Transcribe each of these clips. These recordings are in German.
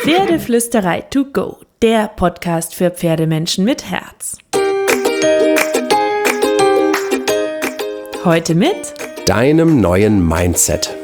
Pferdeflüsterei to go, der Podcast für Pferdemenschen mit Herz. Heute mit deinem neuen Mindset.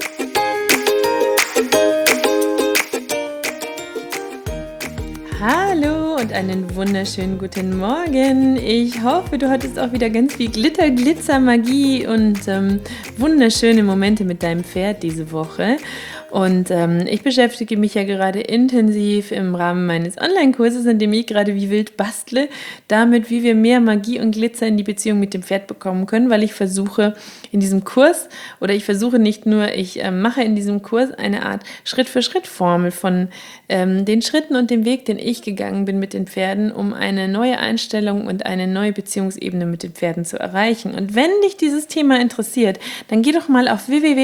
Hallo und einen wunderschönen guten Morgen. Ich hoffe, du hattest auch wieder ganz viel Glitter, Glitzer, Magie und wunderschöne Momente mit deinem Pferd diese Woche. Und ich beschäftige mich ja gerade intensiv im Rahmen meines Online-Kurses, in dem ich gerade wie wild bastle, damit, wie wir mehr Magie und Glitzer in die Beziehung mit dem Pferd bekommen können, weil ich versuche in diesem Kurs, ich mache in diesem Kurs eine Art Schritt-für-Schritt-Formel von den Schritten und dem Weg, den ich gegangen bin mit den Pferden, um eine neue Einstellung und eine neue Beziehungsebene mit den Pferden zu erreichen. Und wenn dich dieses Thema interessiert, dann geh doch mal auf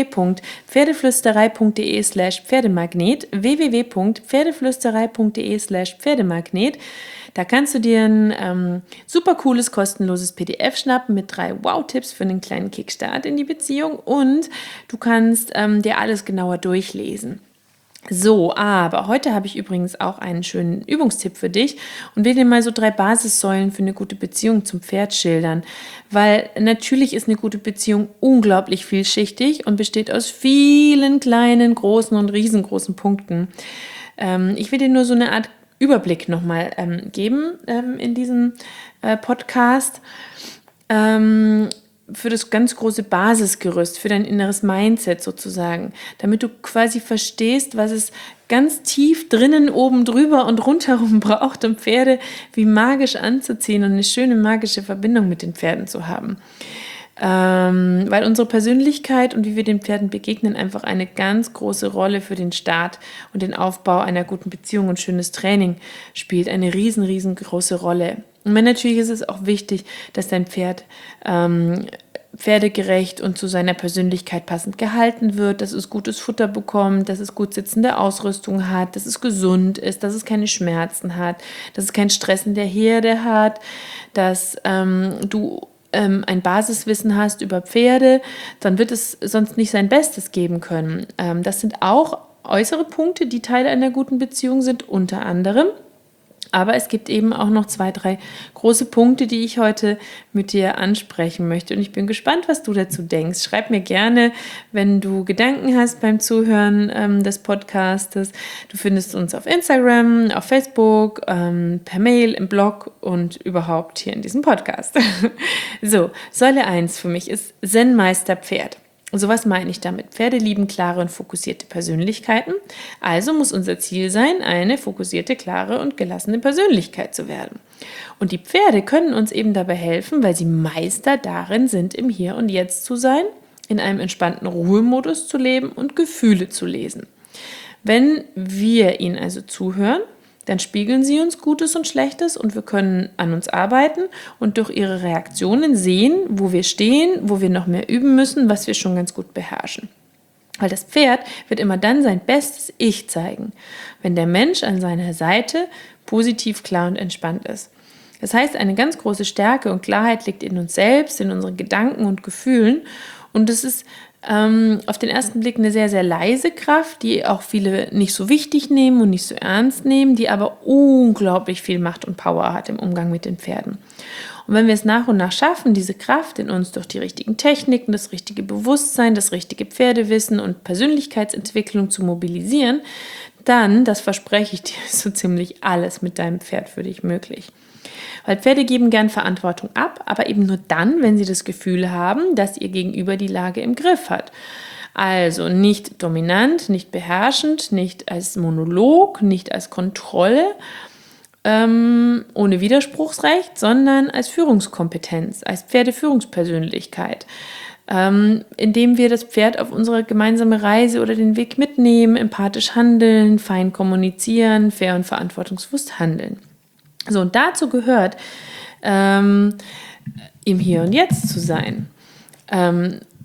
www.pferdeflüsterei.de/Pferdemagnet, www.pferdeflüsterei.de/Pferdemagnet. Da kannst du dir ein super cooles, kostenloses PDF schnappen mit 3 Wow-Tipps für einen kleinen Kickstart in die Beziehung und du kannst dir alles genauer durchlesen. So, aber heute habe ich übrigens auch einen schönen Übungstipp für dich und will dir mal so 3 Basissäulen für eine gute Beziehung zum Pferd schildern, weil natürlich ist eine gute Beziehung unglaublich vielschichtig und besteht aus vielen kleinen, großen und riesengroßen Punkten. Ich will dir nur so eine Art Überblick nochmal geben in diesem Podcast. Für das ganz große Basisgerüst, für dein inneres Mindset sozusagen, damit du quasi verstehst, was es ganz tief drinnen, oben drüber und rundherum braucht, um Pferde wie magisch anzuziehen und eine schöne magische Verbindung mit den Pferden zu haben. Weil unsere Persönlichkeit und wie wir den Pferden begegnen einfach eine ganz große Rolle für den Start und den Aufbau einer guten Beziehung und schönes Training spielt, eine riesengroße Rolle. Und natürlich ist es auch wichtig, dass dein Pferd pferdegerecht und zu seiner Persönlichkeit passend gehalten wird, dass es gutes Futter bekommt, dass es gut sitzende Ausrüstung hat, dass es gesund ist, dass es keine Schmerzen hat, dass es keinen Stress in der Herde hat, dass du ein Basiswissen hast über Pferde, dann wird es sonst nicht sein Bestes geben können. Das sind auch äußere Punkte, die Teil einer guten Beziehung sind, unter anderem. Aber es gibt eben auch noch 2, 3 große Punkte, die ich heute mit dir ansprechen möchte. Und ich bin gespannt, was du dazu denkst. Schreib mir gerne, wenn du Gedanken hast beim Zuhören des Podcastes. Du findest uns auf Instagram, auf Facebook, per Mail, im Blog und überhaupt hier in diesem Podcast. So, Säule 1 für mich ist Zen-Meister Pferd. So was meine ich damit? Pferde lieben klare und fokussierte Persönlichkeiten. Also muss unser Ziel sein, eine fokussierte, klare und gelassene Persönlichkeit zu werden. Und die Pferde können uns eben dabei helfen, weil sie Meister darin sind, im Hier und Jetzt zu sein, in einem entspannten Ruhemodus zu leben und Gefühle zu lesen. Wenn wir ihnen also zuhören, dann spiegeln sie uns Gutes und Schlechtes und wir können an uns arbeiten und durch ihre Reaktionen sehen, wo wir stehen, wo wir noch mehr üben müssen, was wir schon ganz gut beherrschen. Weil das Pferd wird immer dann sein bestes Ich zeigen, wenn der Mensch an seiner Seite positiv, klar und entspannt ist. Das heißt, eine ganz große Stärke und Klarheit liegt in uns selbst, in unseren Gedanken und Gefühlen und es ist auf den ersten Blick eine sehr, sehr leise Kraft, die auch viele nicht so wichtig nehmen und nicht so ernst nehmen, die aber unglaublich viel Macht und Power hat im Umgang mit den Pferden. Und wenn wir es nach und nach schaffen, diese Kraft in uns durch die richtigen Techniken, das richtige Bewusstsein, das richtige Pferdewissen und Persönlichkeitsentwicklung zu mobilisieren, dann, das verspreche ich dir, ist so ziemlich alles mit deinem Pferd für dich möglich. Weil Pferde geben gern Verantwortung ab, aber eben nur dann, wenn sie das Gefühl haben, dass ihr Gegenüber die Lage im Griff hat. Also nicht dominant, nicht beherrschend, nicht als Monolog, nicht als Kontrolle, ohne Widerspruchsrecht, sondern als Führungskompetenz, als Pferdeführungspersönlichkeit, indem wir das Pferd auf unsere gemeinsame Reise oder den Weg mitnehmen, empathisch handeln, fein kommunizieren, fair und verantwortungsbewusst handeln. So, und dazu gehört, im Hier und Jetzt zu sein.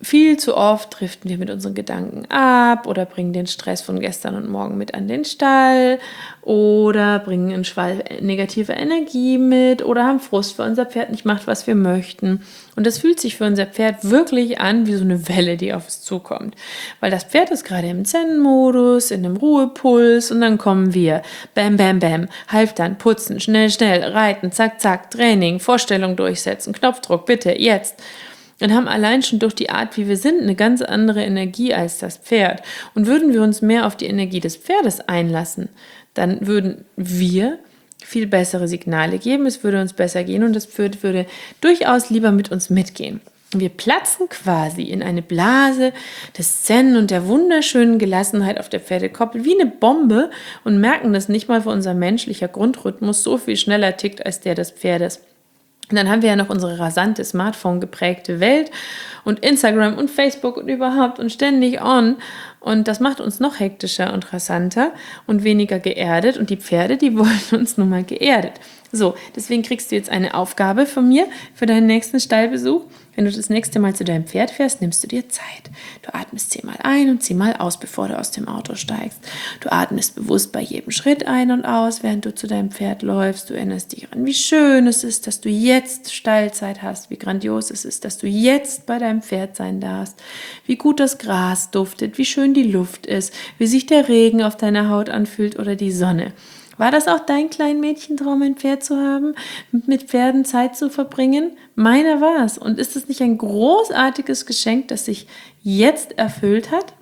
Viel zu oft driften wir mit unseren Gedanken ab oder bringen den Stress von gestern und morgen mit an den Stall oder bringen einen Schwall negativer Energie mit oder haben Frust, weil unser Pferd nicht macht, was wir möchten. Und das fühlt sich für unser Pferd wirklich an wie so eine Welle, die auf es zukommt. Weil das Pferd ist gerade im Zen-Modus, in einem Ruhepuls und dann kommen wir. Bam, bam, bam, halftern, putzen, schnell, schnell, reiten, zack, zack, Training, Vorstellung durchsetzen, Knopfdruck, bitte, jetzt. Und haben allein schon durch die Art, wie wir sind, eine ganz andere Energie als das Pferd. Und würden wir uns mehr auf die Energie des Pferdes einlassen, dann würden wir viel bessere Signale geben, es würde uns besser gehen und das Pferd würde durchaus lieber mit uns mitgehen. Wir platzen quasi in eine Blase des Zen und der wunderschönen Gelassenheit auf der Pferdekoppel wie eine Bombe und merken das nicht mal, weil unser menschlicher Grundrhythmus so viel schneller tickt als der des Pferdes. Und dann haben wir ja noch unsere rasante Smartphone geprägte Welt und Instagram und Facebook und überhaupt und ständig on. Und das macht uns noch hektischer und rasanter und weniger geerdet. Und die Pferde, die wollen uns nun mal geerdet. So, deswegen kriegst du jetzt eine Aufgabe von mir für deinen nächsten Stallbesuch. Wenn du das nächste Mal zu deinem Pferd fährst, nimmst du dir Zeit. Du atmest 10-mal ein und 10-mal aus, bevor du aus dem Auto steigst. Du atmest bewusst bei jedem Schritt ein und aus, während du zu deinem Pferd läufst. Du erinnerst dich an, wie schön es ist, dass du jetzt Stallzeit hast, wie grandios es ist, dass du jetzt bei deinem Pferd sein darfst, wie gut das Gras duftet, wie schön die Luft ist, wie sich der Regen auf deiner Haut anfühlt oder die Sonne. War das auch dein Kleinmädchentraum, ein Pferd zu haben, mit Pferden Zeit zu verbringen? Meiner war es. Und ist es nicht ein großartiges Geschenk, das sich jetzt erfüllt hat?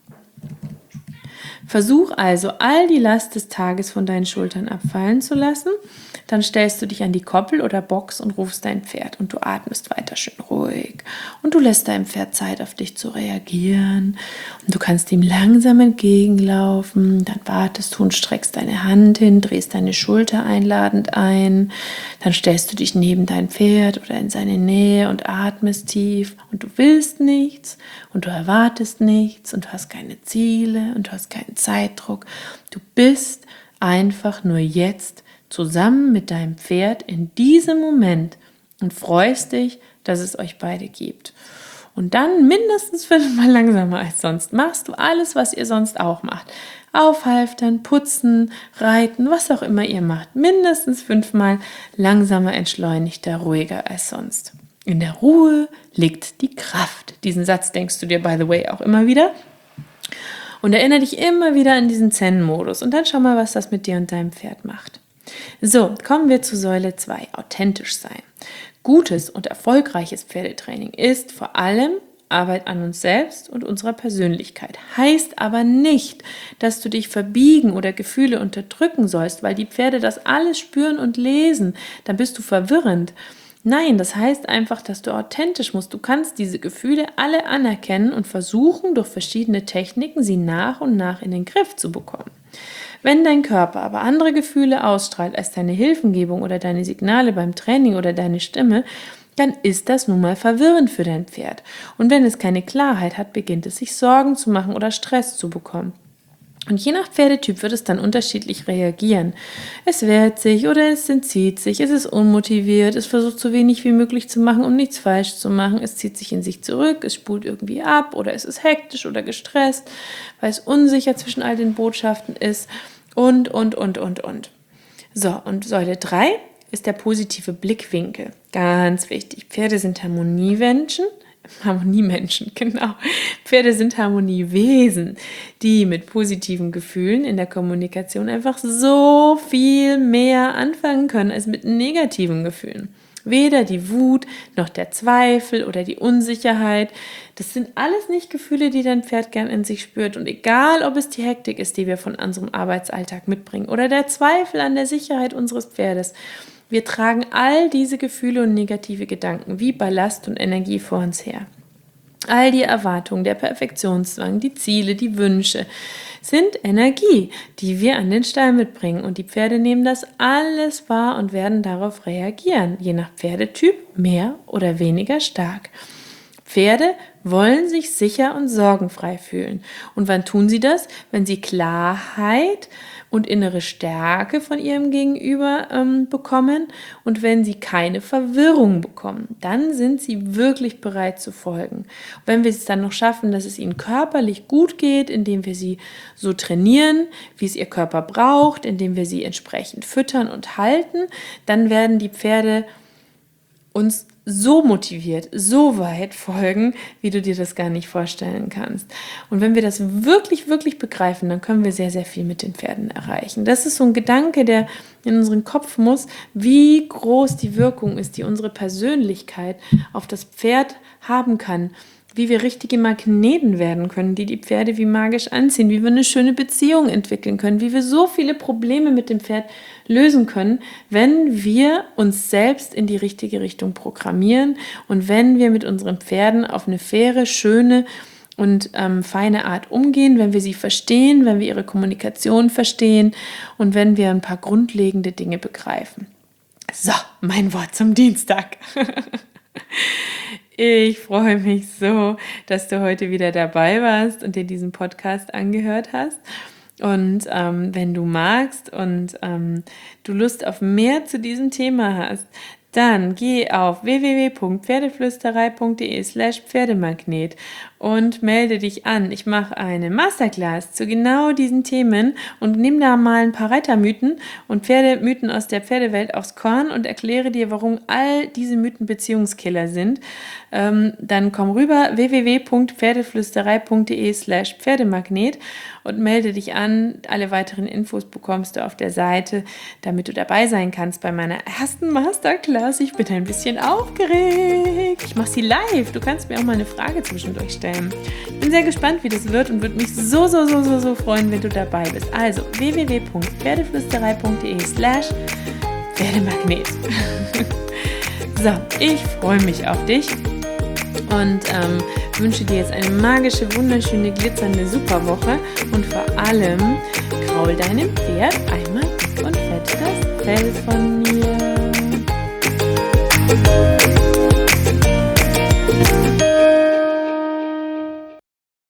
Versuch also, all die Last des Tages von deinen Schultern abfallen zu lassen. Dann stellst du dich an die Koppel oder Box und rufst dein Pferd und du atmest weiter schön ruhig und du lässt deinem Pferd Zeit, auf dich zu reagieren und du kannst ihm langsam entgegenlaufen, dann wartest du und streckst deine Hand hin, drehst deine Schulter einladend ein, dann stellst du dich neben dein Pferd oder in seine Nähe und atmest tief und du willst nichts und du erwartest nichts und du hast keine Ziele und du hast keinen Zeitdruck, du bist einfach nur jetzt zusammen mit deinem Pferd in diesem Moment und freust dich, dass es euch beide gibt. Und dann mindestens 5-mal langsamer als sonst machst du alles, was ihr sonst auch macht. Aufhalftern, putzen, reiten, was auch immer ihr macht. Mindestens 5-mal langsamer, entschleunigter, ruhiger als sonst. In der Ruhe liegt die Kraft. Diesen Satz denkst du dir, by the way, auch immer wieder. Und erinnere dich immer wieder an diesen Zen-Modus. Und dann schau mal, was das mit dir und deinem Pferd macht. So, kommen wir zu Säule 2, authentisch sein. Gutes und erfolgreiches Pferdetraining ist vor allem Arbeit an uns selbst und unserer Persönlichkeit. Heißt aber nicht, dass du dich verbiegen oder Gefühle unterdrücken sollst, weil die Pferde das alles spüren und lesen. Dann bist du verwirrend. Nein, das heißt einfach, dass du authentisch musst. Du kannst diese Gefühle alle anerkennen und versuchen, durch verschiedene Techniken sie nach und nach in den Griff zu bekommen. Wenn dein Körper aber andere Gefühle ausstrahlt als deine Hilfengebung oder deine Signale beim Training oder deine Stimme, dann ist das nun mal verwirrend für dein Pferd. Und wenn es keine Klarheit hat, beginnt es sich Sorgen zu machen oder Stress zu bekommen. Und je nach Pferdetyp wird es dann unterschiedlich reagieren. Es wehrt sich oder es entzieht sich, es ist unmotiviert, es versucht so wenig wie möglich zu machen, um nichts falsch zu machen, es zieht sich in sich zurück, es spult irgendwie ab oder es ist hektisch oder gestresst, weil es unsicher zwischen all den Botschaften ist und. So, und Säule 3 ist der positive Blickwinkel. Ganz wichtig. Pferde sind Harmoniemenschen, genau. Pferde sind Harmoniewesen, die mit positiven Gefühlen in der Kommunikation einfach so viel mehr anfangen können als mit negativen Gefühlen. Weder die Wut, noch der Zweifel oder die Unsicherheit. Das sind alles nicht Gefühle, die dein Pferd gern in sich spürt. Und egal, ob es die Hektik ist, die wir von unserem Arbeitsalltag mitbringen, oder der Zweifel an der Sicherheit unseres Pferdes, wir tragen all diese Gefühle und negative Gedanken wie Ballast und Energie vor uns her. All die Erwartungen, der Perfektionszwang, die Ziele, die Wünsche sind Energie, die wir an den Stall mitbringen. Und die Pferde nehmen das alles wahr und werden darauf reagieren, je nach Pferdetyp mehr oder weniger stark. Pferde wollen sich sicher und sorgenfrei fühlen. Und wann tun sie das? Wenn sie Klarheit und innere Stärke von ihrem Gegenüber bekommen und wenn sie keine Verwirrung bekommen, dann sind sie wirklich bereit zu folgen. Und wenn wir es dann noch schaffen, dass es ihnen körperlich gut geht, indem wir sie so trainieren, wie es ihr Körper braucht, indem wir sie entsprechend füttern und halten, dann werden die Pferde uns so motiviert, so weit folgen, wie du dir das gar nicht vorstellen kannst. Und wenn wir das wirklich, wirklich begreifen, dann können wir sehr, sehr viel mit den Pferden erreichen. Das ist so ein Gedanke, der in unseren Kopf muss, wie groß die Wirkung ist, die unsere Persönlichkeit auf das Pferd haben kann, wie wir richtige Magneten werden können, die Pferde wie magisch anziehen, wie wir eine schöne Beziehung entwickeln können, wie wir so viele Probleme mit dem Pferd lösen können, wenn wir uns selbst in die richtige Richtung programmieren und wenn wir mit unseren Pferden auf eine faire, schöne und feine Art umgehen, wenn wir sie verstehen, wenn wir ihre Kommunikation verstehen und wenn wir ein paar grundlegende Dinge begreifen. So, mein Wort zum Dienstag. Ich freue mich so, dass du heute wieder dabei warst und dir diesen Podcast angehört hast. Und wenn du magst und du Lust auf mehr zu diesem Thema hast, dann geh auf www.pferdeflüsterei.de/Pferdemagnet und melde dich an. Ich mache eine Masterclass zu genau diesen Themen und nehme da mal ein paar Reitermythen und Pferdemythen aus der Pferdewelt aufs Korn und erkläre dir, warum all diese Mythen Beziehungskiller sind. Dann komm rüber www.pferdeflüsterei.de/Pferdemagnet und melde dich an. Alle weiteren Infos bekommst du auf der Seite, damit du dabei sein kannst bei meiner ersten Masterclass. Ich bin ein bisschen aufgeregt. Ich mache sie live. Du kannst mir auch mal eine Frage zwischendurch stellen. Ich bin sehr gespannt, wie das wird und würde mich so freuen, wenn du dabei bist. Also www.pferdeflüsterei.de/Pferdemagnet. So, ich freue mich auf dich und wünsche dir jetzt eine magische, wunderschöne, glitzernde Superwoche und vor allem kraul deinem Pferd einmal dick und fett das Fell von mir.